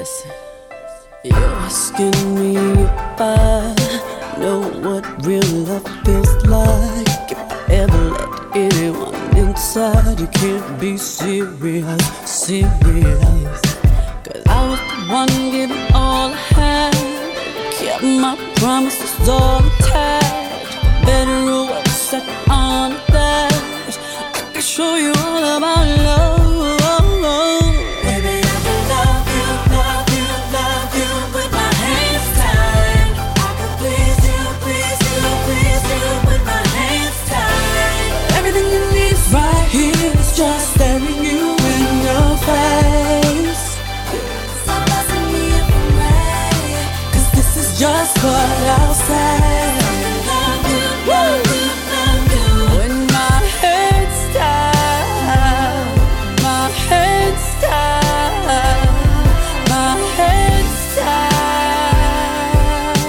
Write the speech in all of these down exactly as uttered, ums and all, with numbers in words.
Listen, you're asking me if I know what real love feels like. If I ever let anyone inside, you can't be serious, serious. Cause I was the one giving all I had, kept my promises all attached. Better or worse, I on that. I can show you all about love. Just staring you in your face, cause this is just what I'll say. When my head's tired, my head's tired, my head's tired.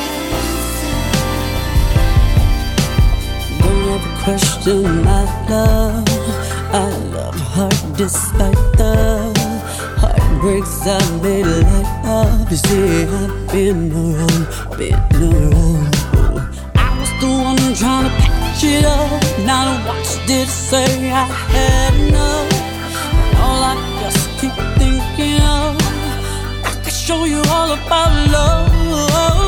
Don't ever question my love. I love hard despite the heartbreaks I made light of. You see, I've been around, been around. I was the one trying to patch it up. Now what did I say? I had enough. And all I just keep thinking of, I could show you all about love.